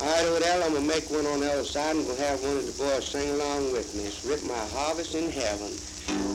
All right, Odell, I'm going to make one on the other side and we'll have one of the boys sing along with me. It's Rip My Harvest in Heaven.